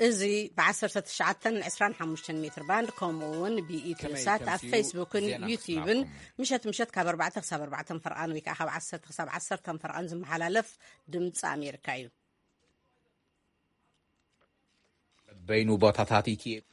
ازي ب1925 متر باند كومون بإيتلسات على فيسبوك يوتيوب مشت كاب 4 حساب 4 فرقان ويكا خاب 10 حساب 10 فرقان زمحلالف دمص أمريكايو بينو بوتاتاتي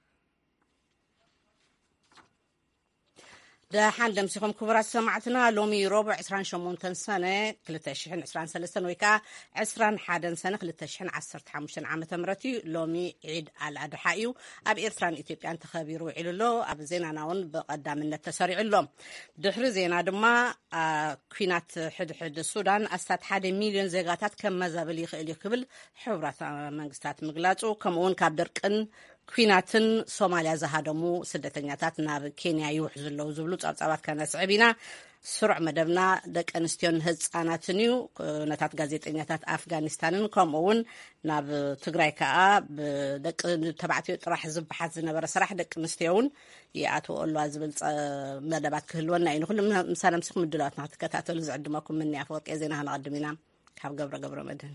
ده حندم سيكم كبرات سمعتنا لومي ربع 28 سنة 2023 ويكا 21 سنة 2015 عام تمرتي لومي عيد الأضحى أب إيرتران إثيوبيان تخبيرو علو أب زينا ناون بقدام التسارع لهم دحر زينا دما كينات حد السودان أستات 1 مليون زيغاتات كم مزابل يخيل يقبل حبرات منغستات مغلاطو كمون كابدرقن كويناتن سوماليا زهادمو سدتنياتات ناب كينيا يوحزلو زبلو صابصابات كان صعبينا سرع مدبنا دك انستيون هصاناتنيو نتات غازيطنياتات افغانستانن كومون ناب تግራይ كا بدك تبعتي طرح زبحات زنبره صراح دك انستيون ياتو الله زبل مدبات كهلونا اين كل مسالم سخ مدلاتنا تكتاتلو زعدماكم مني افورق زينا هنقدمينا كاب غبره مدن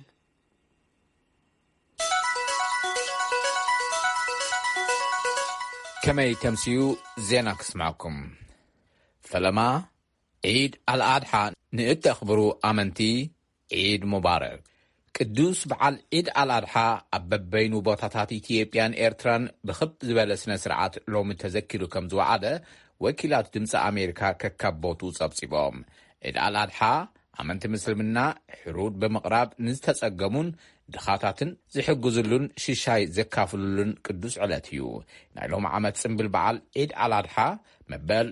كمي تمسيو زيناكس معكم فلما عيد الأضحى نتخبروا أمنتي عيد مبارك قدوس بعل عيد الأضحى أببينو بوتاتات إثيوبيان إيرتران بخب زبالة سرعات لو متذكروا كم زوعادة وكيلات دمس أمريكا ككبوتو صبصبهم عيد الأضحى أمنت مسلمنا حرود بمقراب نستسقمون دخاتاتن زحجزلون شيشاي زكافلون قدوس علاتيو نايلهم عمد سنبل بعل عيد الأضحى مبال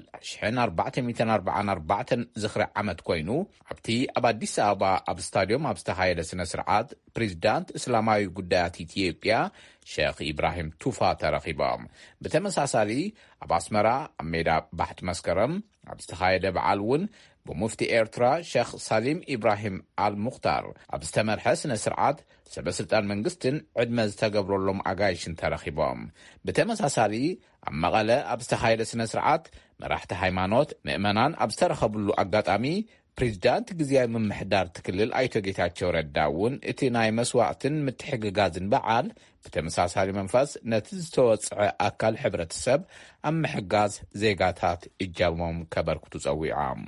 1444 زخرع عمد كوينو عبتي أباديس أبا أب ستاديوم أب ستهايد سنة سرعات بريزيدانت إسلاماوي قدات إثيوبيا شيخ إبراهيم توفا ترخيبام بتمساسالي أب أسمرا أميدا بحت مسكرم أب ستهايد بعالون بمفتي إيرترا شيخ سالم إبراهيم المختار أب استمر حسن سرعات سبسلطان منغستن عدمز تقبرو لهم أغايشن ترخيبام بتمساسالي أما غالا أب ستهايد سنة سرعات مراحت هايمانوت مؤمنان أب سترخبلو أغاطامي بريزيدانت غزياي ممحدار تكلل أيتو ጌታቸው ረዳውን እቲ ናይ መስዋዕትን ምትሕግጋዝን በዓል ብተመሳሳሊ መንፈስ ነቲ ዝተወጽዐ ኣካል ሕብረተሰብ ኣብ ምሕጋዝ ዜጋታት እጃሞም ከበርክቱ ጸዊዖም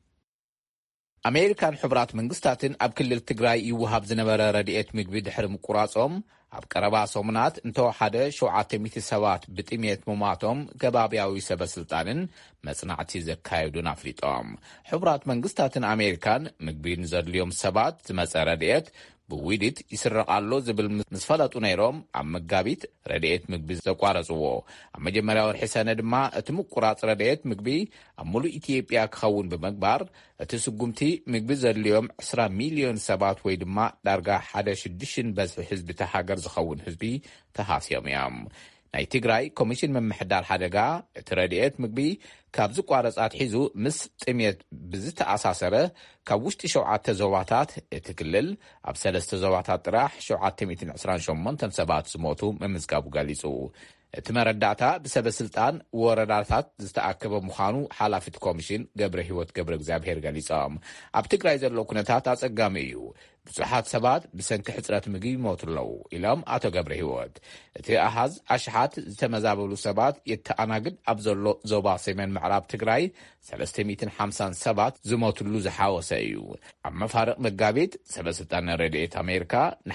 أمريكان حبرات منغستاتن أب كلل تግራይ يوهاب زنبره رديئت مግቢ ድሕሪ ምቁራጾም ኣብ ቀረባ ሶምናት እንተወሓደ 700 ሰባት ብጥሜት መማቶም ገባብያዊ ሰበስልጣንን መጽናዕቲ ዘካየዱን ኣፍሊጦም ሕቡራት መንግስታትን ኣሜሪካን ምግቢን ዘድልዮም ሰባት ዝመጸ ረድኤት ብዊድት ይስረቃሎ ዝብል ምስፈለጡ ነይሮም ኣብ መጋቢት ረድኤት ምግቢ ዘቋረጽዎ ኣብ መጀመርያ ወርሒ ሰነ ድማ እቲ ምቁራጽ ረድኤት ምግቢ ኣብ ሙሉእ ኢትዮጵያ ክኸውን ብምግባር እቲ ስጉምቲ ምግቢ ዘድልዮም 20 ሚልዮን ሰባት ወይ ድማ ዳርጋ 1.6 በዝሒ ህዝቢ ተሃገር ዝኸውን ህዝቢ ተሃስዮም እዮም ናይ ትግራይ ኮሚሽን መምሕዳር ሓደጋ እቲ ረድኤት ምግቢ ካብ ዝቋረጻት ሒዙ ምስ ጥሜት ብዝተኣሳሰረ ካብ ውሽጢ 7 ዞባታት እቲ ክልል ኣብ 3 ዞባታት ጥራሕ 728 ሰባት ዝሞቱ ምምዝጋቡ ገሊጹ እቲ መረዳእታ ብሰበስልጣን ወረዳታት ዝተኣከበ ምዃኑ ሓላፊት ኮሚሽን ገብረ ህይወት ገብረ እግዚአብሔር ገሊጾም ኣብ ትግራይ ዘሎ ኩነታት ኣጸጋሚ እዩ ብዙሓት ሰባት ብሰንኪ ሕጽረት ምግቢ ይሞቱለው ኢሎም ኣቶ ገብረ ህይወት እቲ ኣሃዝ ኣሽሓት ዝተመዛበሉ ሰባት የተኣናግድ ኣብ ዘሎ ዞባ ሰሜን ምዕራብ ትግራይ 350 ሰባት ዝሞቱሉ ዝሓወሰ እዩ ኣብ መፋርቕ መጋቢት ሰበስልጣን ረድኤት ኣሜሪካ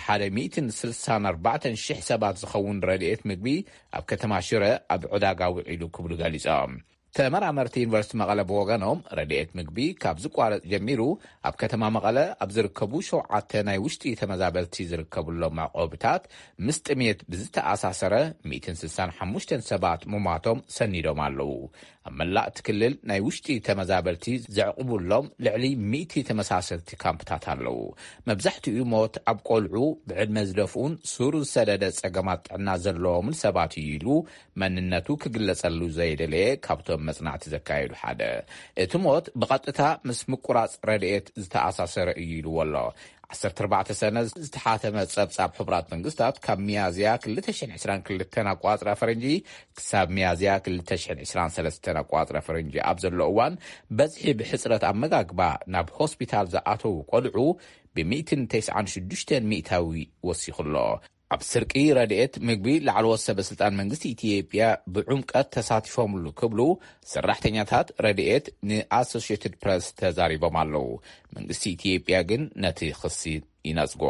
ን164,000 ሰባት ዝኸውን ረድኤት ምግቢ ኣብ ከተማ ሽረ ኣብ ዕዳጋ ውዒሉ ክብሉ ገሊጾም ተመራመርቲ ዩኒቨርሲቲ መቐለ ብወገኖም ረድኤት ምግቢ ካብ ዝቋረጽ ጀሚሩ ኣብ ከተማ መቐለ ኣብ ዝርከቡ 7 ናይ ውሽጢ ተመዛበልቲ ዝርከቡሎም መዕቆብታት ምስ ጥሜት ብዝተኣሳሰረ 165 ሰባት ምማቶም ሰኒዶም ኣለዉ ኣብ መላእ ትክልል ናይ ውሽጢ ተመዛበልቲ ዘዕቅቡሎም ልዕሊ 100 ተመሳሰልቲ ካምፕታት ኣለዉ መብዛሕትኡ ሞት ኣብ ቆልዑ ብዕድመ ዝደፍኡን ሱሩ ዝሰደደ ጸገማት ጥዕና ዘለዎምን ሰባት ኢሉ መንነቱ ክግለጸሉ ዘይደለየ ካብቶም መጽናዕቲ ዘካየዱ ሓደ እቲ ሞት ብቐጥታ ምስ ምቁራጽ ረድኤት ዝተኣሳሰረ እዩ ኢሉ ወሎ 14 ሰነ ዝተሓተመ ጸብጻብ ሕቡራት መንግስታት ካብ ሚያዝያ 2022 ኣቋጽራ ፈረንጂ ክሳብ ሚያዝያ 2023 ኣቋጽራ ፈረንጂ ኣብ ዘሎ እዋን በዝሒ ብሕጽረት ኣመጋግባ ናብ ሆስፒታል ዝኣተው ቆልዑ ብ196 ሚእታዊ ወሲኹሎ ኣብ ስርቂ ረድኤት ምግቢ ላዕለዎት ሰበስልጣን መንግስቲ ኢትዮጵያ ብዕምቀት ተሳቲፎምሉ ክብሉ ሰራሕተኛታት ረድኤት ንኣሶሺየትድ ፕሬስ ተዛሪቦም ኣለዉ። መንግስቲ ኢትዮጵያ ግን ነቲ ክሲ ይነጽጎ።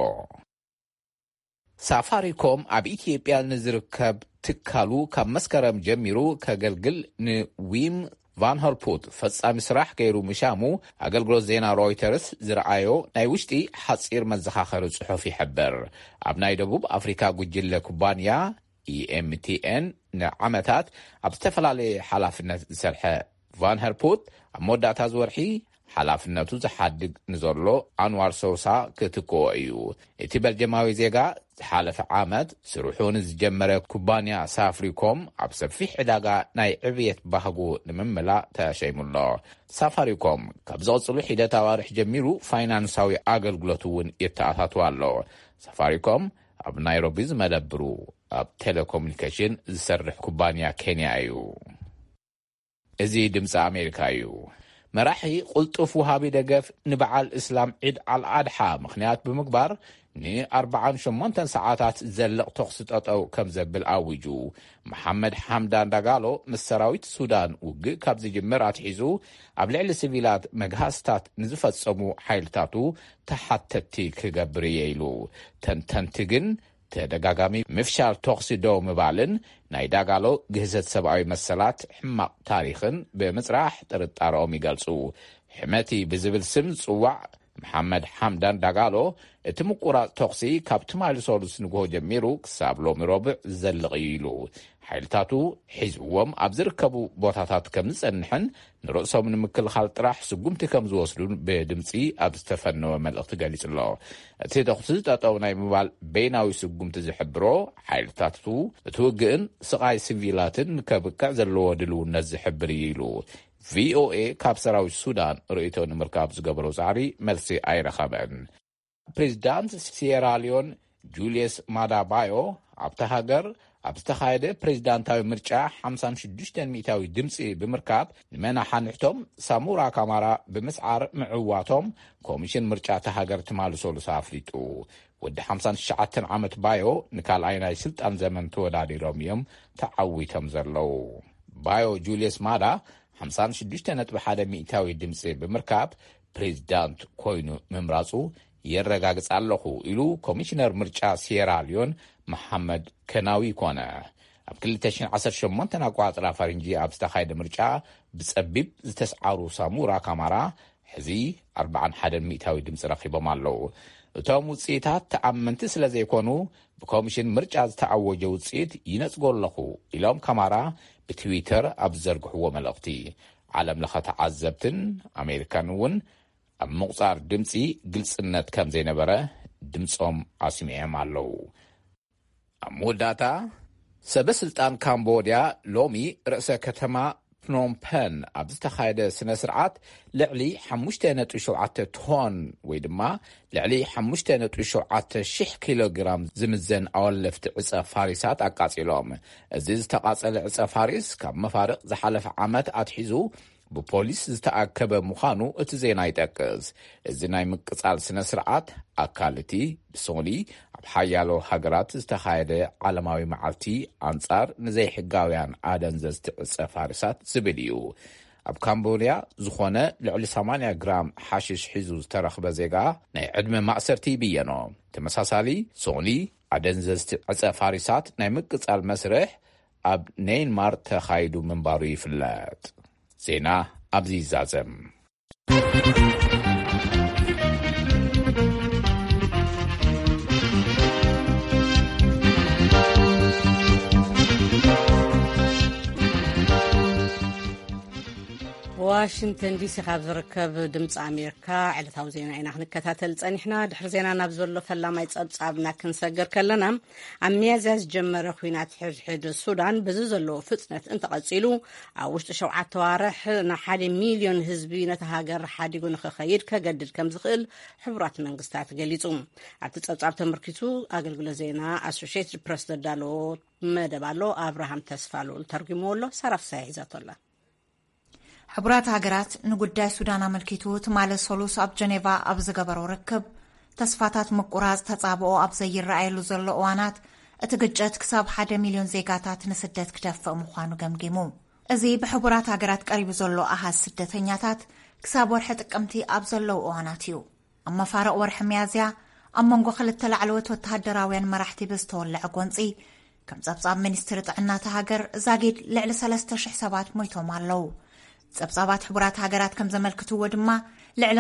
ሳፋሪኮም ኣብ ኢትዮጵያ ንዝርከብ ትካሉ ካብ መስከረም ጀሚሩ ከገልግል ንዊም ቫን ሆልፑት ፈጻሚ ስራሕ ገይሩ ምሻሙ ኣገልግሎት ዜና ሮይተርስ ዝረኣዮ ናይ ውሽጢ ሓፂር መዘኻኸሪ ጽሑፍ ይሕብር። ኣብ ናይ ደቡብ ኣፍሪካ ጉጅለ ኩባንያ EMTN ንዓመታት ኣብ ዝተፈላለየ ሓላፍነት ዝሰርሐ ቫን ሆልፑት ኣብ መወዳእታ ዝወርሒ ሓላፍነቱ ዝሓድግ ንዘሎ ኣንዋር ሶውሳ ክትክኦ እዩ። እቲ በልጀማዊ ዜጋ ዝሓለፈ ዓመት ስርሑን ዝጀመረ ኩባንያ ሳፋሪኮም ኣብ ሰፊሕ ዕዳጋ ናይ ዕብየት ባህጉ ንምምላእ ተሸይሙሎ። ሳፋሪኮም ካብ ዝቕፅሉ ሒደት ኣዋርሕ ጀሚሩ ፋይናንሳዊ ኣገልግሎት እውን የተኣታቱ ኣሎ። ሳፋሪኮም ኣብ ናይሮቢ ዝመደብሩ ኣብ ቴሌኮሙኒኬሽን ዝሰርሕ ኩባንያ ኬንያ እዩ። እዚ ድምፂ ኣሜሪካ እዩ። መራሒ ቁልጡፍ ውሃቢ ደገፍ ንበዓል እስላም ዒድ አልአድሓ ምክንያት ብምግባር ን48 ሰዓታት ዘለቕ ተኽሲ ጠጠው ከም ዘብል ኣዊጁ። መሐመድ ሐምዳን ዳጋሎ ምስ ሰራዊት ሱዳን ውግእ ካብ ዝጅምር ኣትሒዙ ኣብ ልዕሊ ሲቪላት መግሃስታት ንዝፈጸሙ ሓይልታቱ ተሓተቲ ክገብር እየ ኢሉ። ተንተንቲ ግን ተደጋጋሚ ምፍሻል ተኽሲ ደው ምባልን ናይ ዳጋሎ ግህዘት ሰብኣዊ መሰላት ሕማቕ ታሪኽን ብምጽራሕ ጥርጣረኦም ይገልጹ። ሕመቲ ብዝብል ስም ጽዋዕ መሐመድ ሐምዳን ዳጋሎ እቲ ምቁራጽ ተኽሲ ካብ ትማሊ ሰሉስ ንግሆ ጀሚሩ ክሳብ ሎሚ ረቡዕ ዝዘልቕ እዩ ኢሉ። ሓይልታቱ ሒዝዎም ኣብ ዝርከቡ ቦታታት ከም ዝጸንሕን ንርእሶም ንምክልኻል ጥራሕ ስጉምቲ ከም ዝወስዱን ብድምፂ ኣብ ዝተፈነወ መልእኽቲ ገሊጹ ኣሎ። እቲ ተኽሲ ጠጠው ናይ ምባል በይናዊ ስጉምቲ ዝሕብሮ ሓይልታቱ እቲ ውግእን ስቓይ ሲቪላትን ከብቅዕ ዘለዎ ድልውነት ዝሕብር እዩ ኢሉ። ቪኦኤ ካብ ሰራዊት ሱዳን ርእይቶ ንምርካብ ዝገበሮ ዛዕሪ መልሲ ኣይረኸበን። ፕሬዚዳንት ሲየራሊዮን ጁልየስ ማዳ ባዮ ኣብቲ ሃገር ኣብ ዝተኻየደ ፕሬዚዳንታዊ ምርጫ 56% ድምፂ ብምርካብ ንመናሓንሕቶም ሳሙራ ካማራ ብምስዓር ምዕዋቶም ኮሚሽን ምርጫ ተሃገር ትማሊ ሰሉስ ኣፍሊጡ። ወዲ 59 ዓመት ባዮ ንካልኣይ ናይ ስልጣን ዘመን ተወዳዲሮም እዮም ተዓዊቶም ዘለው። ባዮ ጁልየስ ማዳ 56.1% ድምፂ ብምርካብ ፕሬዚዳንት ኮይኑ ምምራፁ የረጋግጽ ኣለኹ ኢሉ ኮሚሽነር ምርጫ ሲየራሊዮን መሐመድ ከናዊ ኮነ። ኣብ 2018 ኣቋጽራ ፈረንጂ ኣብ ዝተኻየደ ምርጫ ብጸቢብ ዝተስዓሩ ሳሙራ ካማራ ሕዚ 41% ድምፂ ረኺቦም ኣለዉ። እቶም ውፅኢታት ተኣመንቲ ስለ ዘይኮኑ ብኮሚሽን ምርጫ ዝተዓወጀ ውፅኢት ይነጽጎ ኣለኹ ኢሎም ካማራ ብትዊተር ኣብ ዘርግሕዎ መልእኽቲ። ዓለም ለኸ ተዓዘብትን ኣሜሪካን እውን ኣብ ምቁጻር ድምፂ ግልጽነት ከም ዘይነበረ ድምፆም ኣስሚዖም ኣለዉ። ኣብ መወዳእታ ሰበስልጣን ካምቦድያ ሎሚ ርእሰ ከተማ ፕኖምፐን ኣብ ዝተኻየደ ስነ ስርዓት ልዕሊ 5.7 ቶን ወይ ድማ ልዕሊ 5.7 ኪሎግራም ዝምዘን ኣወለፍቲ ዕፀ ፋሪሳት ኣቃጺሎም። እዚ ዝተቃጸለ ዕፀ ፋሪስ ካብ መፋርቕ ዝሓለፈ ዓመት ኣትሒዙ ብፖሊስ ዝተኣከበ ምዃኑ እቲ ዜና ይጠቅስ። እዚ ናይ ምቅጻል ስነ ስርዓት ኣካል እቲ ብሶኒ ኣብ ሓያሎ ሃገራት ዝተኻየደ ዓለማዊ መዓልቲ ኣንጻር ንዘይሕጋውያን ኣደንዘዝቲ ዕፀ ፋሪሳት ዝብል እዩ። ኣብ ካምቦድያ ዝኾነ ልዕሊ 80 ግራም ሓሽሽ ሒዙ ዝተረኽበ ዜጋ ናይ ዕድመ ማእሰርቲ ይብየኖ። ተመሳሳሊ ሶኒ ኣደንዘዝቲ ዕፀ ፋሪሳት ናይ ምቅጻል መስርሕ ኣብ ኔይንማር ተኻይዱ ምንባሩ ይፍለጥ። ዜና ኣብዚ ይዛዘም። ዋሽንግተን ዲሲ ካብ ዝርከብ ድምፂ ኣሜሪካ ዕለታዊ ዜና ኢና ክንከታተል ፀኒሕና። ድሕሪ ዜና ናብ ዘሎ ፈላማይ ፀብጻብና ክንሰግር ከለና ኣብ ሚያዝያ ዝጀመረ ኩናት ሕድሕድ ሱዳን በዚ ዘለዎ ፍጥነት እንተቐፂሉ ኣብ ውሽጢ 7 ዋርሕ ን1 ሚልዮን ህዝቢ ነቲ ሃገር ሓዲጉ ንክኸይድ ከገድድ ከም ዝኽእል ሕቡራት መንግስታት ገሊጹ። ኣብቲ ፀብጻብ ተመርኪቱ ኣገልግሎት ዜና ኣሶሺየትድ ፕሬስ ዘዳለዎ መደብ ኣሎ። ኣብርሃም ተስፋሉል ተርጉምዎ ኣሎ። ሰራፍሳይ ሒዛቶላ። ሕቡራት ሃገራት ንጉዳይ ሱዳን ኣመልኪቱ ትማለ ሰሉስ ኣብ ጀኔቫ ኣብ ዝገበሮ ርክብ ተስፋታት ምቁራጽ ተጻብኦ ኣብ ዘይረኣየሉ ዘሎ እዋናት እትግጨት ክሳብ 1 ሚልዮን ዜጋታት ንስደት ክደፍእ ምዃኑ ገምጊሙ እዚ ብሕቡራት ሃገራት ቀሪቡ ዘሎ ኣሃዝ ስደተኛታት ክሳብ ወርሒ ጥቅምቲ ኣብ ዘለው እዋናት እዩ ኣብ መፋረቕ ወርሒ ሚያዝያ ኣብ መንጎ ክልተ ላዕለዎት ወተሃደራውያን መራሕቲ ብዝተወልዐ ጎንፂ ከም ጸብጻብ ሚኒስትሪ ጥዕና ሃገር ዛጊድ ልዕሊ 3000 ሰባት ሞይቶም ኣለው ጸብጻባት ሕቡራት ሃገራት ከም ዘመልክትዎ ድማ ልዕሊ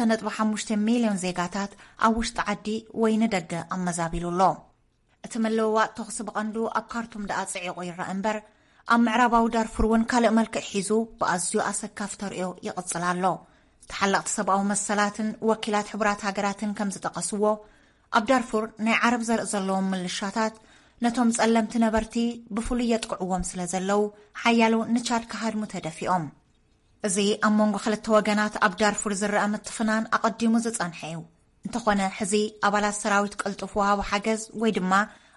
2.5 ሚልዮን ዜጋታት ኣብ ውሽጢ ዓዲ ወይ ንደገ ኣመዛቢሉሎ እቲ መለዋወጥ ተኽሲ ብቐንዱ ኣብ ካርቱም ዳኣጽዒቑ ይረአ እምበር ኣብ ምዕራባዊ ዳርፉር እውን ካልእ መልክዕ ሒዙ ብኣዝዩ ኣሰካፍ ተርእዮ ይቕጽል ኣሎ ተሓለቕቲ ሰብኣዊ መሰላትን ወኪላት ሕቡራት ሃገራትን ከም ዝጠቐስዎ ኣብ ዳርፉር ናይ ዓረብ ዘርኢ ዘለዎም ምልሻታት ነቶም ጸለምቲ ነበርቲ ብፍሉይ የጥቅዕዎም ስለ ዘለው ሓያሉ ንቻድ ካሃድሙ ተደፊኦም እዚ ኣብ መንጎ ክልተ ወገናት ኣብ ዳርፉር ዝረአ ምትፍናን ኣቐዲሙ ዝጸንሐ እዩ እንተኾነ ሕዚ ኣባላት ሰራዊት ቅልጡፍ ወሃቢ ሓገዝ ወይ ድማ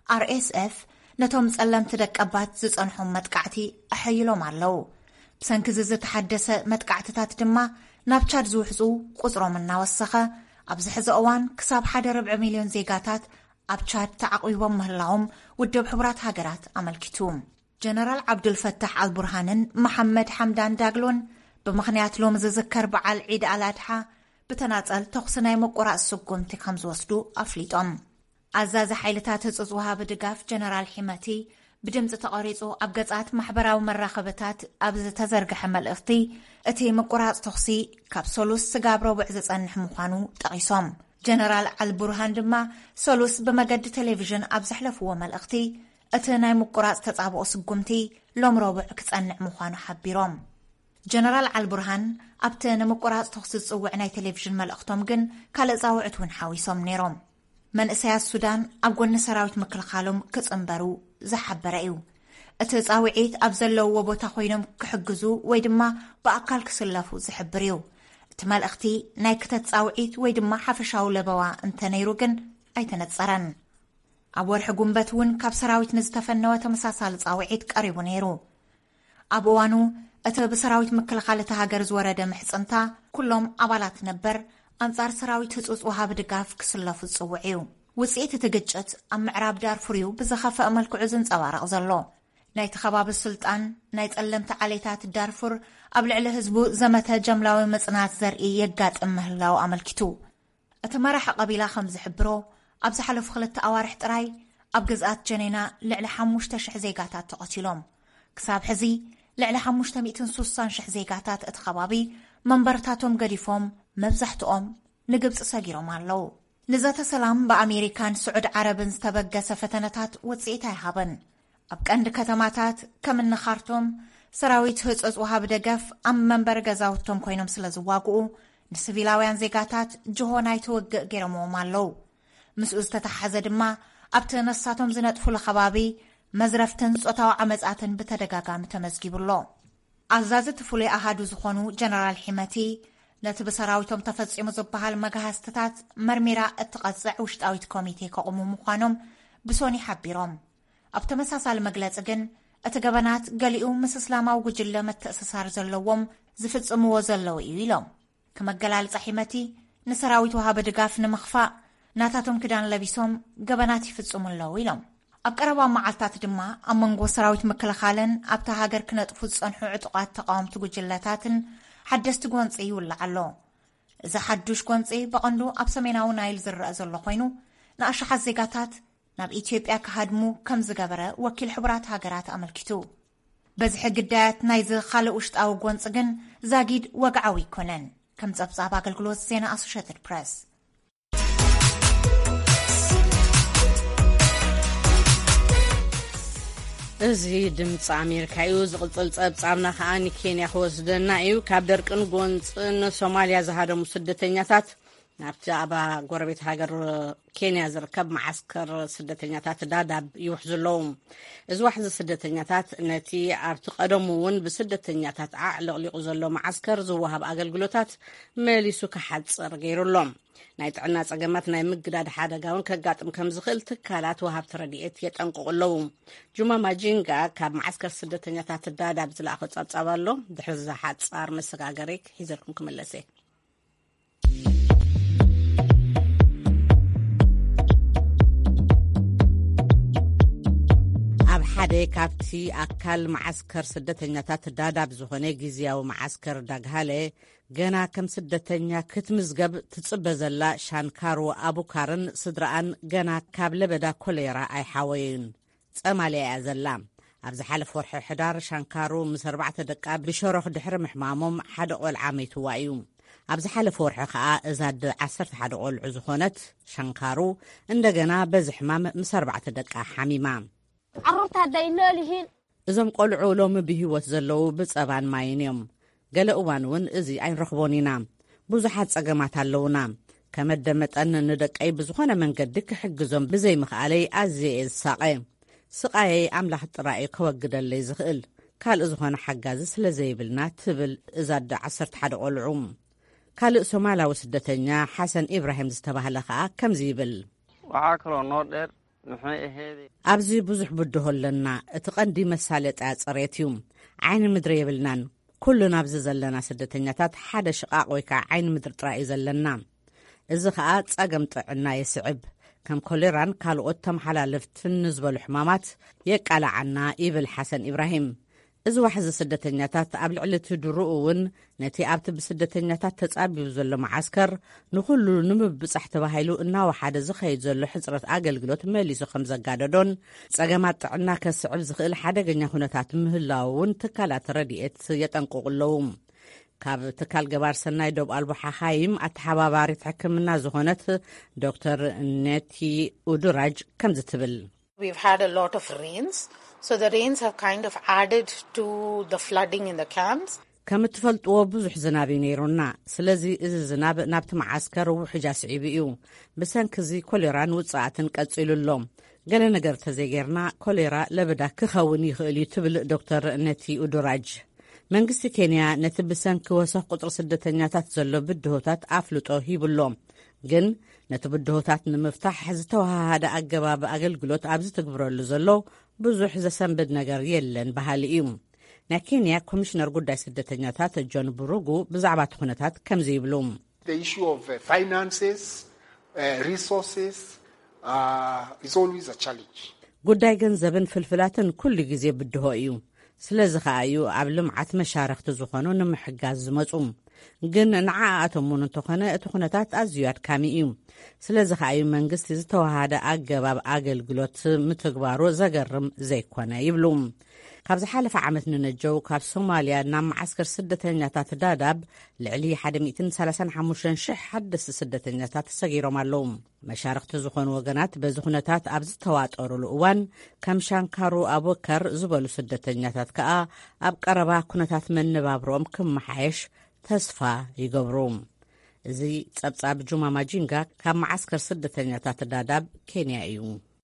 RSF ነቶም ጸለምቲ ደቀባት ዝጸንሖም መጥቃዕቲ ኣሐይሎም ኣለው ብሰንኪ ዝተሓደሰ መጥቃዕትታት ድማ ናብ ቻድ ዝውሕፁ ቁጽሮም እናወሰኸ ኣብዚ ሕዚ እዋን ክሳብ 1.4 ሚልዮን ዜጋታት ኣብ ቻድ ተዓቂቦም ምህላዎም ውድብ ሕቡራት ሃገራት ኣመልኪቱ ጀነራል ዓብዱልፈታሕ አልቡርሃንን መሐመድ ሐምዳን ዳግሎን ብምኽንያት ሎም ዝዝከር በዓል ዒድ አልአድሓ ብተናጸል ተኹሲ ናይ መቆራጽ ስጉምቲ ከም ዝወስዱ ኣፍሊጦም ኣዛዚ ሓይልታት ህጹጽ ወሃቢ ድጋፍ ጀነራል ሒመቲ ብድምፂ ተቐሪጹ ኣብ ገጻት ማሕበራዊ መራኸብታት ኣብ ዝተዘርግሐ መልእኽቲ እቲ መቆራጽ ተኹሲ ካብ ሰሉስ ስጋብ ረቡዕ ዝጸንሕ ምዃኑ ጠቒሶም ጀነራል አልቡርሃን ድማ ሰሉስ ብመገዲ ቴሌቪዥን ኣብ ዘሕለፍዎ መልእኽቲ እቲ ናይ መቆራጽ ተጻብኦ ስጉምቲ ሎም ረቡዕ ክጸንዕ ምዃኑ ሓቢሮም ጀነራል አልቡርሃን ኣብቲ ንመቆራጽ ተኹሲ ዝጽውዕ ናይ ቴሌቪዥን መልእኽቶም ግን ካልእ ጻውዕት እውን ሓዊሶም ነይሮም መንእሰያት ሱዳን ኣብ ጎኒ ሰራዊት ምክልኻሎም ክጽንበሩ ዝሓበረ እዩ እቲ ጻውዒት ኣብ ዘለውዎ ቦታ ኮይኖም ክሕግዙ ወይ ድማ ብኣካል ክስለፉ ዝሕብር እዩ እቲ መልእኽቲ ናይ ክተት ጻውዒት ወይ ድማ ሓፈሻዊ ለበዋ እንተነይሩ ግን ኣይተነጸረን ኣብ ወርሒ ጉንበት እውን ካብ ሰራዊት ንዝተፈነወ ተመሳሳሊ ጻውዒት ቀሪቡ ነይሩ ኣብ እዋኑ እቲ ብሰራዊት ምክልኻል እቲ ሃገር ዝወረደ ምሕጽንታ ኩሎም ኣባላት ነበር ኣንጻር ሰራዊት ህጹጽ ወሃቢ ድጋፍ ክስለፉ ዝጽውዕ እዩ ውጽኢት እቲ ግጭት ኣብ ምዕራብ ዳርፉር እዩ ብዝኸፍአ መልክዑ ዝንጸባረቕ ዘሎ ናይቲ ከባቢ ስልጣን ናይ ጸለምቲ ዓሌታት ዳርፉር ኣብ ልዕሊ ህዝቡ ዘመተ ጀምላዊ ምጽናት ዘርኢ የጋጥም ምህላው ኣመልኪቱ እቲ መራሒ ቀቢላ ከም ዝሕብሮ ኣብ ዝሓለፉ 2 ኣዋርሕ ጥራይ ኣብ ግዝኣት ጀኔና ልዕሊ 5,000 ዜጋታት ተቐቲሎም ክሳብ ሕዚ ልዕሊ 560,000 ዜጋታት እቲ ከባቢ መንበርታቶም ገዲፎም መብዛሕትኦም ንግብፂ ሰጊሮም ኣለው ንዘተ ሰላም በኣሜሪካን ስዑድ ዓረብን ዝተበገሰ ፈተነታት ውጽኢት ኣይሃበን ኣብ ቀንዲ ከተማታት ከም ንኻርቶም ሰራዊት ህጹጽ ወሃቢ ደገፍ ኣብ መንበሪ ገዛውቶም ኮይኖም ስለ ዝዋግኡ ንሲቪላውያን ዜጋታት ጅሆናይ ትውግእ ገይሮምዎም ኣለው ምስኡ ዝተተሓዘ ድማ ኣብቲ ነሳቶም ዝነጥፉሉ ከባቢ መዝረፍትን ጾታዊ ዓመጻትን ብተደጋጋሚ ተመዝጊቡሎ ኣዛዚ ፍሉይ ኣሃዱ ዝኾኑ ጀነራል ሒመቲ ነቲ ብሰራዊቶም ተፈጺሙ ዝበሃል መጋሃስትታት መርሚራ እትቐጽዕ ውሽጣዊት ኮሚቴ ከቕሙ ምዃኖም ብሶኒ ሓቢሮም ኣብ ተመሳሳሊ መግለጺ ግን እቲ ገበናት ገሊኡ ምስ እስላማዊ ጉጅለ መተእስሳር ዘለዎም ዝፍጽምዎ ዘለው እዩ ኢሎም ከመገላልጻ ሒመቲ ንሰራዊት ወሃቢ ድጋፍ ንምኽፋእ ናታቶም ክዳን ለቢሶም ገበናት ይፍጽሙ ኣለው ኢሎም ኣብ ቀረባ መዓልታት ድማ ኣብ መንጎ ሰራዊት ምክልኻልን ኣብታ ሃገር ክነጥፉ ዝጸንሑ ዕጡቓት ተቃወምቲ ጉጅለታትን ሓደስቲ ጎንፂ ይውላዕ ኣሎ እዚ ሓዱሽ ጎንፂ በቐንዱ ኣብ ሰሜናዊ ናይል ዝረአ ዘሎ ኮይኑ ንኣሽሓት ዜጋታት ናብ ኢትዮጵያ ክሃድሙ ከም ዝገበረ ወኪል ሕቡራት ሃገራት ኣመልኪቱ በዝሒ ግዳያት ናይዚ ካልእ ውሽጣዊ ጎንፂ ግን ዛጊድ ወግዓዊ ይኮነን ከም ጸብጻብ ኣገልግሎት ዜና ኣሶሽየትድ ፕሬስ እዚ ድምፂ ኣሜሪካ እዩ ዝቕጽል ጸብጻብና ከዓ ንኬንያ ክወስደና እዩ ካብ ደርቅን ጎንፅን ሶማልያ ዝሃደሙ ስደተኛታት ናብቲ ኣብ ጎረቤት ሃገር ኬንያ ዝርከብ ማዓስከር ስደተኛታት ዳዳብ ይውሕዝለዉ እዚ ዋሕዚ ስደተኛታት ነቲ ኣብቲ ቀደሙ እውን ብስደተኛታት ኣዕለቕሊቑ ዘሎ ማዓስከር ዝወሃብ ኣገልግሎታት መሊሱ ክሓፅር ገይሩሎም ናይ ጥዕና ጸገማት ናይ ምግዳድ ሓደጋ እውን ከጋጥም ከም ዝኽእል ትካላት ወሃብቲ ረድኤት የጠንቅቑ ኣለዉ ጁማ ማጂንጋ ካብ ማዓስከር ስደተኛታት ዳዳብ ዝለኣኸ ጸብጻብ ኣሎ ድሕሪ ዝሓፃር መሰጋገሪ ሒዘልኩም ክምለሰ ሓደ ካብቲ ኣካል ማዓስከር ስደተኛታት ዳዳብ ዝኾነ ጊዜያዊ ማዓስከር ዳግሃለ ገና ከም ስደተኛ ክትምዝገብ ትጽበ ዘላ ሻንካሩ ኣቡካርን ስድራኣን ገና ካብ ለበዳ ኮሌራ ኣይሓወዩን ጸማልያ እያ ዘላ። ኣብ ዝሓለፈ ወርሒ ሕዳር ሻንካሩ ምስ 4 ደቃ ብሸሮኽ ድሕሪ ምሕማሞም ሓደ ቆልዓ መይትዋ እዩ። ኣብ ዝሓለፈ ወርሒ ከዓ እዛ 11 ቆልዑ ዝኾነት ሻንካሩ እንደገና በዚ ሕማም ምስ 4 ደቃ ሓሚማ። عروت هداي نولهين እዞም ቆልዑ ሎሚ ብህይወት ዘለዉ ብጸባን ማይን እዮም። ገለ እዋን እውን እዚ ኣይንረኽቦን ኢና። ብዙሓት ጸገማት ኣለውና። ከመደመጠን ንደቀይ ብዝኾነ መንገዲ ክሕግዞም ብዘይምኽኣለይ ኣዝየ ዝሳቐ ስቓየይ ኣምላኽ ጥራይ ከወግደለይ ዝኽእል ካልእ ዝኾነ ሓጋዚ ስለ ዘይብልና ትብል እዛ 11 ቆልዑ። ካልእ ሶማላዊ ስደተኛ ሓሰን ኢብራሂም ዝተባህለ ከዓ ከምዚ ይብል وعاكل ونودر ኣብዚ ብዙሕ ብድሆ ኣለና። እቲ ቀንዲ መሳለጢ ፅሬት እዩ። ዓይኒ ምድሪ የብልናን። ኩሉ ናብዚ ዘለና ስደተኛታት ሓደ ሽቓቕ ወይ ከዓ ዓይኒ ምድሪ ጥራይ እዩ ዘለና። እዚ ከዓ ጸገም ጥዕና የስዕብ ከም ኮሌራን ካልኦት ተመሓላለፍትን ዝበሉ ሕማማት የቃላዓና ይብል ሓሰን ኢብራሂም። እዚ ዋሕዚ ስደተኛታት ኣብ ልዕሊ ትድርኡ እውን ነቲ ኣብቲ ብስደተኛታት ተጻቢቡ ዘሎ ማዓስከር ንኹሉ ንምብጻሕ ተባሂሉ እናወሓደ ዝኸይድ ዘሎ ሕፅረት ኣገልግሎት መሊሱ ከም ዘጋደዶን ጸገማት ጥዕና ከስዕብ ዝኽእል ሓደገኛ ኩነታት ምህላው እውን ትካላት ረድኤት የጠንቅቑ ኣለዉ። ካብ ትካል ገባር ሰናይ ዶብ ኣልቦ ሓኻይም ኣተሓባባሪት ሕክምና ዝኾነት ዶክተር ነቲ ኡዱራጅ ከምዚ ትብል We've had a lot of rains, so the rains have kind of added to the flooding in the camps. ከም እትፈልጥዎ ብዙሕ ዝናብ እዩ ነይሩና። ስለዚ እዚ ዝናብ ናብቲ ማዓስከር ውሕጃ ስዒቡ እዩ። ብሰንኪ ኮሌራን ውፅኣትን ቀፂሉሎም ገለ ነገር ተዘይጌርና ኮሌራ ለበዳ ክኸውን ይኽእል እዩ ትብል ዶክተር ነቲ ኡዱራጅ። መንግስቲ ኬንያ ነቲ ብሰንኪ ወሰኽ ቁጥሪ ስደተኛታት ዘሎ ብድሆታት ኣፍልጦ ሂብሎም ግን ነቲ ብድሆታት ንምፍታሕ ዝተዋሃደ ኣገባብ ኣገልግሎት ኣብዚ ትግብረሉ ዘሎ ብዙሕ ዘሰንብድ ነገር የለን ባህሊ እዩ። ናይ ኬንያ ኮሚሽነር ጉዳይ ስደተኛታት ጆን ቡሩጉ ብዛዕባ እቲ ኩነታት ከምዚ ይብሉ The issue of finances, resources is always a challenge. ጉዳይ ገንዘብን ፍልፍላትን ኩሉ ግዜ ብድሆ እዩ። ስለዚ ከዓ እዩ ኣብ ልምዓት መሻርክቲ ዝኾኑ ንምሕጋዝ ዝመፁ ግን ንዓኣቶም እውን እንተኾነ እቲ ኩነታት ኣዝዩ ኣድካሚ እዩ። ስለዚ ከዓ እዩ መንግስቲ ዝተዋሃደ ኣገባብ ኣገልግሎት ምትግባሩ ዘገርም ዘይኮነ ይብሉ። ካብ ዝሓለፈ ዓመት ንነጀው ካብ ሶማልያ ናብ ማዓስከር ስደተኛታት ዳዳብ ልዕሊ 135,000 ሓደስቲ ስደተኛታት ተሰጊሮም ኣለዉ። መሻርክቲ ዝኾኑ ወገናት በዚ ኩነታት ኣብ ዝተዋጠሩሉ እዋን ከም ሻንካሩ ኣቡከር ዝበሉ ስደተኛታት ከዓ ኣብ ቀረባ ኩነታት መነባብሮኦም ክመሓየሽ ተስፋ ይገብሩ። እዚ ጸብጻብ ጁማ ማጂንጋ ካብ ማዓስከር ስደተኛታት ዳዳብ ኬንያ እዩ።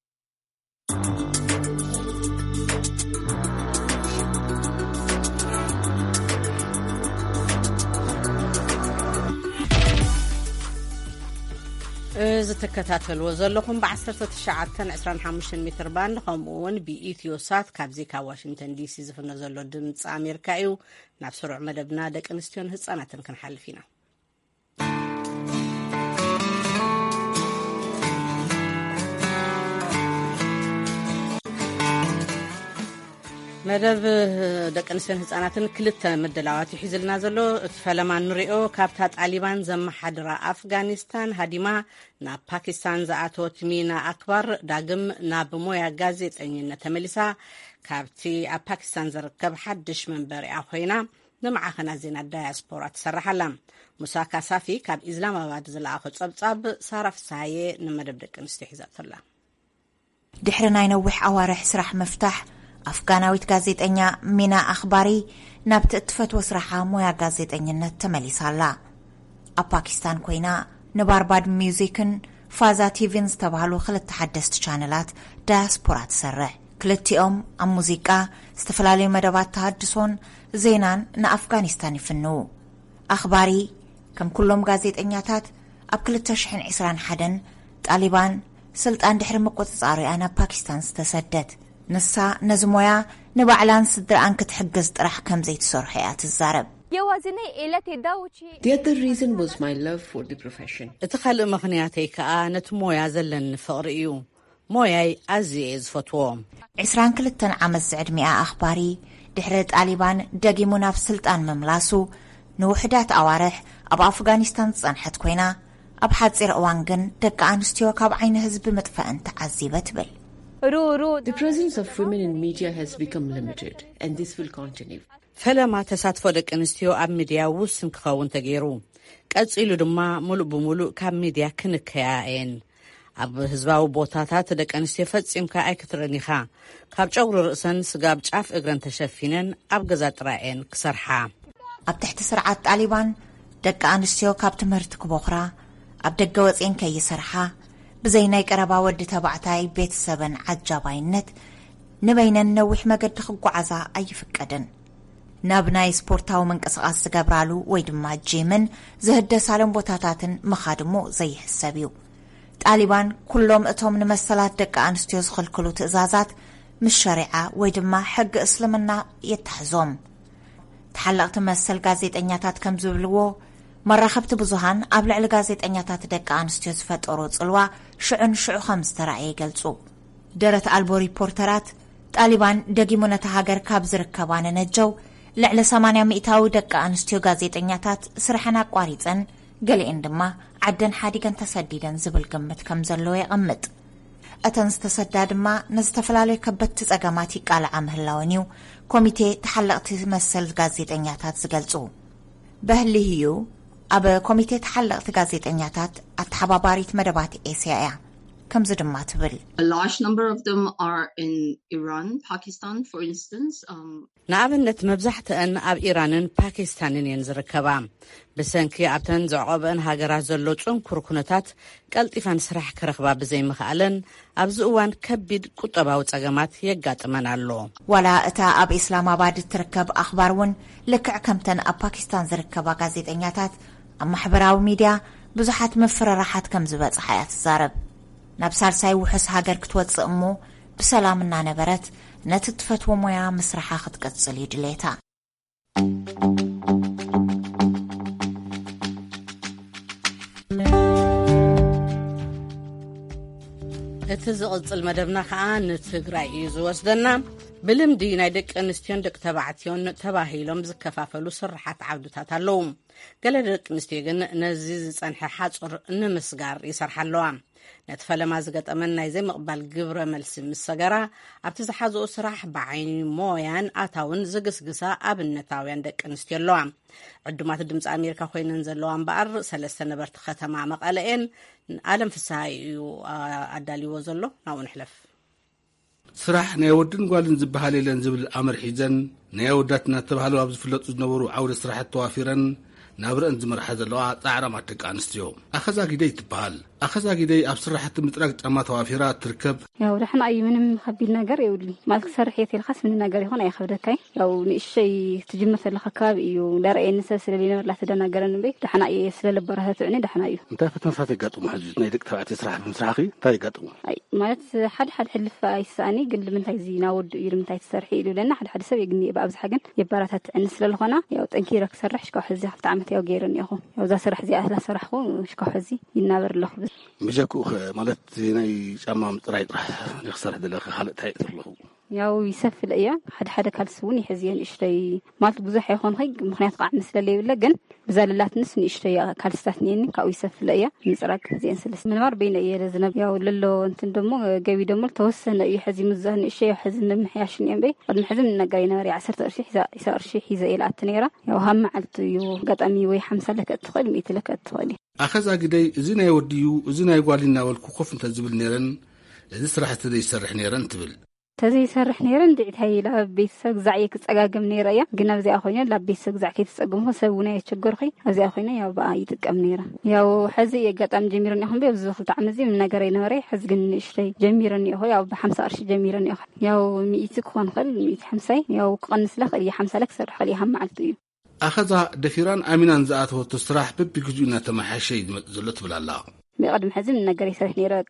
ዝተከታተልዎ ዘለኹም ብ1925 ሜትር ባንድ ከምኡውን ብኢትዮሳት ካብዚ ካብ ዋሽንግተን ዲሲ ዝፍነ ዘሎ ድምፂ ኣሜሪካ እዩ። ናብ ስሩዕ መደብና ደቂ ኣንስትዮን ህጻናትን ክንሓልፍ ኢና። መደብ ደቂ ኣንስትዮን ህጻናትን ክልተ ምድላዋት ይሒዝልና ዘሎ እቲ ፈለማ ንሪኦ ካብታ ጣሊባን ዘመሓድራ ኣፍጋኒስታን ሃዲማ ናብ ፓኪስታን ዝኣተወት ሚና ኣክባር ዳግም ናብ ሞያ ጋዜጠኝነት ተመሊሳ ካብቲ ኣብ ፓኪስታን ዝርከብ ሓድሽ መንበሪኣ ኮይና ንመዓኸና ዜና ዳያስፖራ ትሰርሓላ። ሙሳ ካሳፊ ካብ ኢስላማባድ ዝለኣኾ ጸብጻብ ሳራ ፍሳሃየ ንመደብ ደቂ ኣንስትዮ ሒዛቶላ። ድሕሪ ናይ ነዊሕ ኣዋርሕ ስራሕ መፍታሕ ኣፍጋናዊት ጋዜጠኛ ሚና ኣኽባሪ ናብቲ እትፈትዎ ስራሓ ሞያ ጋዜጠኝነት ተመሊሳላ። ኣብ ፓኪስታን ኮይና ንባርባድ ሚውዚክን ፋዛ ቲቪን ዝተባህሉ ክልተ ሓደስቲ ቻነላት ዳያስፖራ ትሰርሕ። ክልቲኦም ኣብ ሙዚቃ ዝተፈላለዩ መደባት ተሃድሶን ዜናን ንኣፍጋኒስታን ይፍንው። ኣኽባሪ ከም ኩሎም ጋዜጠኛታት ኣብ 2021 ጣሊባን ስልጣን ድሕሪ ምቁፅጻርያ ናብ ፓኪስታን ዝተሰደት ንሳ ነዚ ሞያ ንባዕላን ስድራን ክትሕግዝ ጥራሕ ከም ዘይትሰርሑ እያ ትዛረብ። The other reason was my love for the profession. እቲ ካልእ ምኽንያተይ ከዓ ነቲ ሞያ ዘለኒ ፍቕሪ እዩ። ሞያይ ኣዝየ ዝፈትዎ 22 ዓመት ዕድሚኣ ኣኽባሪ ድሕሪ ጣሊባን ደጊሙ ናብ ስልጣን ምምላሱ ንውሕዳት ኣዋርሕ ኣብ ኣፍጋኒስታን ዝጸንሐት ኮይና ኣብ ሓጺር እዋን ግን ደቂ ኣንስትዮ ካብ ዓይኒ ህዝቢ ምጥፋእን ተዓዚበ ትብል The presence of women in media has become limited and this will continue. ፈለማ ተሳትፎ ደቂ ኣንስትዮ ኣብ ሚድያ ውስን ክኸውን ተገይሩ ቀጺሉ ድማ ሙሉእ ብሙሉእ ካብ ሚድያ ክንከያየን ኣብ ህዝባዊ ቦታታት ደቂ ኣንስትዮ ፈጺምካ ኣይክትረአን ኢኻ ካብ ጨጉሪ ርእሰን ስጋብ ጫፍ እግረን ተሸፊነን ኣብ ገዛ ጥራኤን ክሰርሓ ኣብ ትሕቲ ስርዓት ጣሊባን ደቂ ኣንስትዮ ካብ ትምህርቲ ክበኽራ ኣብ ደገ ወፂን ከይሰርሓ ብዘይ ናይ ቀረባ ወዲ ተባዕታይ ቤተሰበን ዓጃባይነት ንበይነን ነዊሕ መገዲ ክጓዓዛ ኣይፍቀድን ናብ ናይ ስፖርታዊ ምንቅስቓስ ዝገብራሉ ወይ ድማ ጂምን ዝህደሳለን ቦታታትን ምኻድሞ ዘይሕሰብ እዩ ጣሊባን ኩሎም እቶም ንመሰላት ደቂ ኣንስትዮ ዝኽልክሉ ትእዛዛት ምስ ሸሪዓ ወይ ድማ ሕጊ እስልምና የተሕዞም ተሓለቕቲ መሰል ጋዜጠኛታት ከም ዝብልዎ መራኸብቲ ብዙሃን ኣብ ልዕሊ ጋዜጠኛታት ደቂ ኣንስትዮ ዝፈጠሩ ጽልዋ ሽዑን ሽዑ ከም ዝተረኣየ ይገልጹ ደረት ኣልቦ ሪፖርተራት ጣሊባን ደጊሙ ነታ ሃገር ካብ ዝርከባ ነነጀው ልዕሊ 80 ሚእታዊ ደቂ ኣንስትዮ ጋዜጠኛታት ስርሐን ኣቋሪፀን ገሊአን ድማ ዓደን ሓዲገን ተሰዲደን ዝብል ግምት ከም ዘለዎ ይቕምጥ እተን ዝተሰዳ ድማ ንዝተፈላለዩ ከበድቲ ጸገማት ይቃልዓ ምህላውን እዩ ኮሚቴ ተሓለቕቲ መሰል ጋዜጠኛታት ዝገልጹ በህሊህዩ ኣብ ኮሚቴ ተሓለቕቲ ጋዜጠኛታት ኣተሓባባሪት መደባት ኤስያ እያ ከምዚ ድማ ትብል A large number of them are in Iran, Pakistan for instance. ንኣብነት መብዛሕትአን ኣብ ኢራንን ፓኪስታንን እየን ዝርከባ ብሰንኪ ኣብተን ዘዕቆበን ሃገራት ዘሎ ጽንኩር ኩነታት ቀልጢፋን ስራሕ ክረኽባ ብዘይምኽኣለን ኣብዚ እዋን ከቢድ ቁጠባዊ ጸገማት የጋጥመን ኣሎ ዋላ እታ ኣብ ኢስላማባድ ትርከብ ኣኽባር እውን ልክዕ ከምተን ኣብ ፓኪስታን ዝርከባ ጋዜጠኛታት ኣብ ማሕበራዊ ሚድያ ብዙሓት መፍረራሓት ከም ዝበጽሓ እያ ትዛረብ ናብ ሳልሳይ ውሕስ ሃገር ክትወፅእ እሞ ብሰላም እናነበረት ነቲ ትፈትዎ ሞያ ምስራሓ ክትቀጽል ይድሌታ እቲ ዝቕጽል መደብና ከዓ ንትግራይ እዩ ዝወስደና ብልምዲ ናይ ደቂ ኣንስትዮን ደቂ ተባዕትዮን ተባሂሎም ዝከፋፈሉ ስራሓት ዓውድታት ኣለዉ ገለ ደቂ ኣንስትዮ ግን ነዚ ዝጸንሐ ሓጹር ንምስጋር ይሰርሓ ኣለዋ ነቲ ፈለማ ዝገጠመን ናይ ዘይምቕባል ግብረ መልሲ ምስ ሰገራ ኣብቲ ዝሓዝኦ ስራሕ ብዓይኒ ሞያን ኣታውን ዝግስግሳ ኣብነታውያን ደቂ ኣንስትዮ ኣለዋ ዕዱማት ድምፂ ኣሜሪካ ኮይነን ዘለዋ እምበኣር 3 ነበርቲ ከተማ መቐለ እየን ኣለም ፍስሓ እዩ ኣዳልይዎ ዘሎ ናብኡ ንሕለፍ ስራሕ ናይ ወድን ጓልን ዝበሃል የለን ዝብል ኣመርሒዘን ናይ ኣወዳት እናተባህሉ ኣብ ዝፍለጡ ዝነበሩ ዓውደ ስራሕት ተዋፊረን ናብ ርእን ዝመርሓ ዘለዋ ጻዕራማት ደቂ ኣንስትዮ ኣኸዛ ጊደይ ትበሃል ኣኸዛ ጊደይ ኣብ ስራሕቲ ምጥራግ ጫማ ተዋፊራ ትርከብ ያው ደሕና እዩ ምንም ከቢድ ነገር የውልኝ ማለት ክሰርሕ የትልኻስ ምንም ነገር ይሆን ኣይኸብደካይ ያው ንእሽተይ ትጅምር ዘለኻ ከባቢ እዩ ዳርአየኒ ሰብ ስለሌለ መርላ ተደናገረን እምበይ ደሕና እየ ስለልበረታትዕኒ ደሕና እዩ እንታይ ፈተንሳት ይጋጥሙ ሕዚ ናይ ደቂ ተባዕትዮ ስራሕ ብምስራሕኺ እንታይ ይጋጥሙ ኣይ ማለት ሓደ ሕልፍ ኣይስኣኒ ግን ንምንታይ እዚ ናወዱ እዩ ንምንታይ ትሰርሒ ኢሉ ለና ሓደ ሰብ የግኒ ብኣብዝሓ ግን የበረታትዕኒ ስለልኾና ያው ጠንኪረ ክሰርሕ ሽካው ሕዚ ሃብቲ ዓመት ያው ገይረን ኢኹ ያው ዛ ስራሕ እዚኣ እህላ ሰራሕኹ ሽካው ሕዚ ይናበር ኣለኹ ብጀኩ ማለት ናይ ጫማ ምጥራይ ጥራሕ ንኽሰርሕ ዘለኺ ካልእ እንታይ ኣለኹ ያው ይሰፍል እያ ሓደ ካልሲ እውን ይሕዝየን እሽተይ ማለት ብዙሕ ኣይኾንኸይ ምክንያት ቃዕ ስለለይብለ ግን ብዛልላትንስ ንእሽተይ ካልስታት ኒኒ ካብኡ ይሰፍል እያ ምፅራግ እዚአን ስለስ ምንባር በይነ እየ ዝነብ ያው ለሎ እንትን ደሞ ገቢ ደሞ ተወሰነ እዩ ሕዚ ምዛን እሽተይ ሕዚ ንምሕያሽን እየን በይ ቅድሚ ሕዚ ንነገር ይነበረ 10 ቅርሺ ሒዘ ኢላት ነይራ ያው ሃብ መዓልቲ እዩ ገጣሚ ወይ 50 ለከ እትኽእል 100 ለከ እትኽእል ኣኸዛ ግደይ እዚ ናይ ወዲዩ እዚ ናይ ጓሊና ወልኩ ኮፍ እንተዝብል ነይረን እዚ ስራሕቲ ዘይሰርሕ ነይረን ትብል ተዘይሰርሕ ነይረን ድዕታይ ላብ ቤተሰብ ግዛዕየ ክጸጋገም ነይረ እያ ግን ኣብዚኣ ኮይነ ላብ ቤተሰብ ግዛዕ ከይትጸገምኹ ሰብ እውን ኣይቸገርኺ ኣብዚኣ ኮይነ ያው በኣ ይጥቀም ነይረ ያው ሕዚ የጋጣም ጀሚረን ኢኹም በይ ብዙ ክልተ ዓመት ምን ነገር ይነበረ ሕዚ ግን ንእሽተይ ጀሚረን ኢኹ ያው ብ50 ቅርሺ ጀሚረን ኢኹ ያው 100 ክኾን ክእል 150 ያው ክቐንስ ለኽ 50 ለክ ሰርሕ ክእል ሃብ መዓልቲ እዩ ኣኸዛ ደፊራን ኣሚናን ዝኣተወቶ ስራሕ በቢግዜኡ እናተመሓሸ ይመጽእ ዘሎ ትብላላ بقدم حزم النجار يسرح نيرة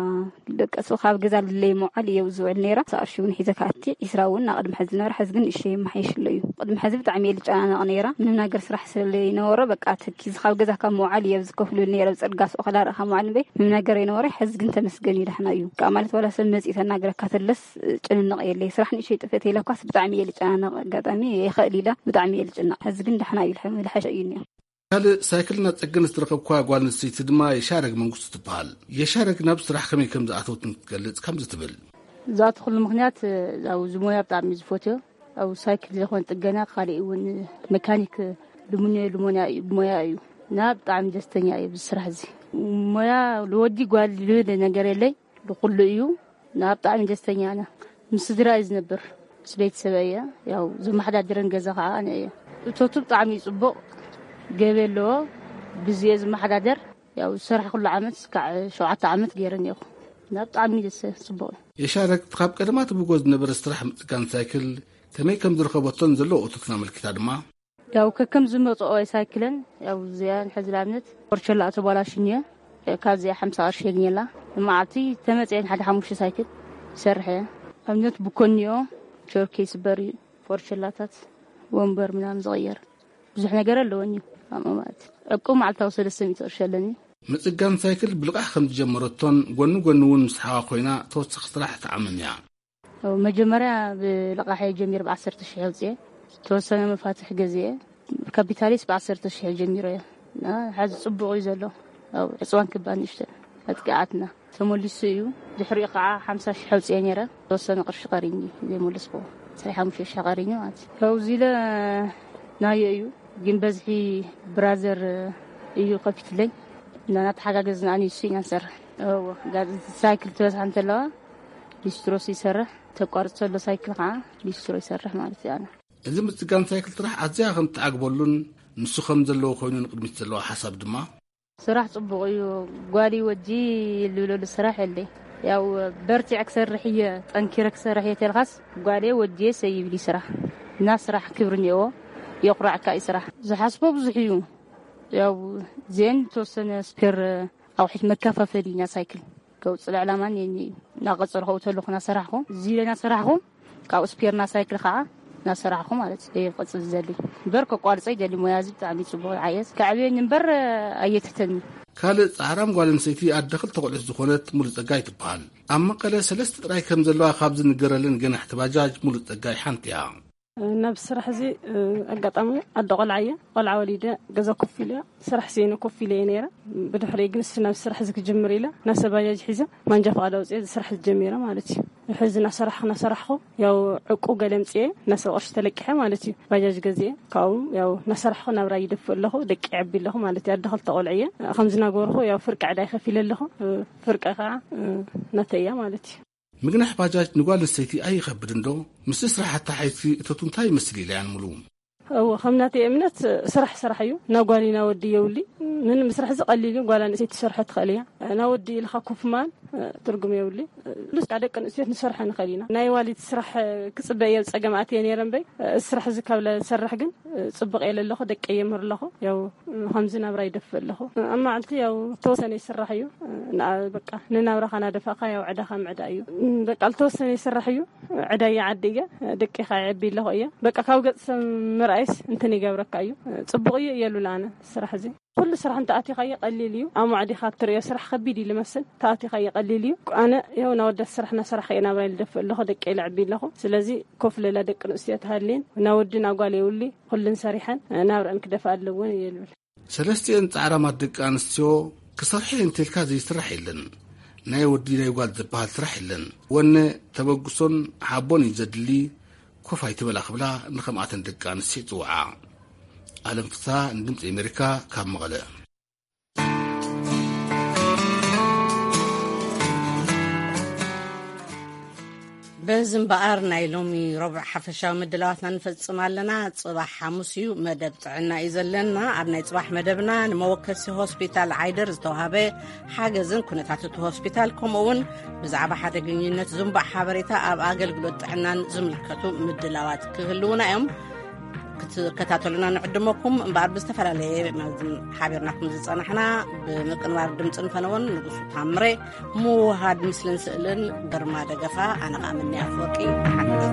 دك أسوخاب جزال اللي معال يوزع النيرة صارشون حزكاتي يسراون قدم حزم نور حزقن الشيء ما حيش اللي قدم حزم تعميل أنا نيرة من النجار سرح سلي نورة بقعت كيز خاب جزا كم معال يوزكوه النيرة بسرقاس وخلار خام معال بي من النجار ينورة حزقن تمسجني رحنا يو كعملت ولا سمز إذا النجار كاتلس النقي اللي سرحني شيء تفتي له كاس بتعميل أنا قدامي خليلة بتعميل جنا حزقن رحنا يلحم الحشيني هل سايكلنا تقن استرقب كوا قوال نسيت دما يشارك منقص تبال يشارك نفس راح كم يكم زعتوت نتقلد كم زتبل ذات كل مغنيات أو زمويا بتاع ميزفوتو أو سايكل اللي هو تقنا خالي ون ميكانيك لمونيا أيو ناب طعم جستني أيو بالسرعة زي مويا الودي قال لي نجار لي بقول له ناب طعم جستني أنا مصدر إذ نبر سبيت سبايا ياو زم حدا درن جزاها أنا أيه توتو طعم يصبو قبله بزيز محدادر يا سرح كل عمت شوعة عمت غيرني أخو نبت عمي لسه صبوا يشارك تخاب كلمات بوجود نبر استراح كان سايكل كمي كم درخبطن زلو وتكنا الكتاب ما يا كم زمط أو سايكلن يا زيان حزل عمت برشلة أتبالا شنية كازي 15 جنيه ما عطي تمتين حد حموش سايكل سرحة عملت بكونيو شوركيس بري برشلاتات ومبر من صغير بزح نجار اللوني أمامات أقوم على توصل السميت أرشلني متجان سايكل بلقى خمس جمرتون جنون مسحوا خوينا توسخ صراحة عملنا ومجمرة بلقى حي جمير بعصرت الشهر زي توصلنا مفاتيح جزية كابيتاليس بعصرت الشهر جميرة هذا صبغ يزلو أو عصوان كبان يشتغل هتقعدنا ثمولي سيو دحري قاعة 5 شهر زينيرة توصلنا قرش قاريني زي مولسبو صحيح مش شغاريني مات فوزيلا نايو جنبزحي برازر ايو قفت لي انا تحقق زناني شي نسر او قاعد سايكل توز انت لا ليستروس يسرح تقارص له سايكل قاع ليسترو يسرح مالتي انا اذا متجان سايكل طرح ازيا خم تعقبلون نسو خم زلو خوينو قدمت زلو حسب دما صراحه صبغيو غالي ودي لولو الصراحه اللي ياو برتي اكثر رحيه تنكر اكثر رحيه الغاز غالي ودي سيب لي صراحه الناس راح كبرنيو يقرأ كايسرح زحسبه بزحيو ياو زين توسن سبير او حيت مكاففه لينا سايكل كوصل العلامان يعني ناقصر هو تلخنا سرحكم زيلنا سرحكم كاو سبيرنا سايكل خا نسرحكم مالت اي قص زلي برك قارصي دلي مويازي تعمي صبو عايز كعبين نبر ايتتني كال صحرام قال نسيتي ادخل تقول زخونت مول صقاي تبال اما قال سلست طراي كم زلوا خابز نغرلن جن احتباجاج مول صقاي حنتيا نفس سرح زي أقطعمي أدخل عيا ولا وليدة جزا كفيلة سرح زين كفيلة نيرة بدحري جنس نفس سرح زك جمريلة ناس بايج حزة ما نجف على وزي سرح الجميرة مالتي حزنا سرحه ياو عقو قلمتي ناس قرش تلقحه مالتي بايج جزية كاو ياو نسرحه نبرا يدف له دك عبي له مالتي أدخل تقول عيا خمسنا جوره ياو فرق عداي خفيلة له فرق خا نتيا مالتي مجنح باجاج نقول السيتي أي خبر عنده مسسرح حتى حيث تتنتهي مسلي لعن ملوم هو خمناتي أمنت سرحيو نقولي نودي يولي من مسرح زقليلي قال أنا نسيت شرحت خليها نودي الخكوف مان ترجم يولي لست عدك نسيت نشرح أنا خلينا ناي والي تسرح كسبة يلصق جماعتي يعني رمبي سرح زكاولا سرح جن صبغ إلى الله دك يمر الله يو خمسنا برايد في الله أما عندي يو توسني سرحيو بقى نناورخ أنا دفاقة يو عدا خم عدايو بقى توسني سرحيو عداي عدية دك خايبي الله إياه بقى كوجت مرأيس أنتني جابرك أيو صبغي يلو لنا سرح زي كل سرح أنت أتي خي قليليو أما عادي خاطر يا سرح خبيدي لمسن تأتي خي قليليو أنا يو نود السرحنا سرح أنا برايد دف الله دك يلعب له سلازي كفل لا دك نسيت هالين نودنا قال يولي كل سريحا ناور أنك دفع اللون يلول سلستين تعرمت دك أنستيو كسرحين تلك هذه سرحيلن نايودي نايقال زبال سرحيلن وأن تبقصون حابون يزدلي كوفاي تبلا خبلا نخمعتن دك أنستيو توعا ألم فتا ندمت أمريكا كام مغلا بزنبار نايلومي ربع حفشة مدلواتنا نفصم لنا صباح حموسيو مدب طعنا إذلنا أبناء صباح مدبنا نموكسي هوسبيتال عايدر زتوهابي حاجة زن كنتاتو هوسبيتال كومون بزعبا حدا قنينة زنبع حابريتا أب أقل قلوت طعنا زملكتو مدلوات كهلونا يوم ክትከታተሉና ንዕድመኩም እምበር ብዝተፈላለየ ሓቢርናኩም ዝፀናሕና ብምቅንባር ድምፅን ፈነውን ንጉሱ ታምሬ ምውሃድ ምስልን ስእልን ግርማ ደገፋ ኣነ ቃ ምንያ ፍወርቂ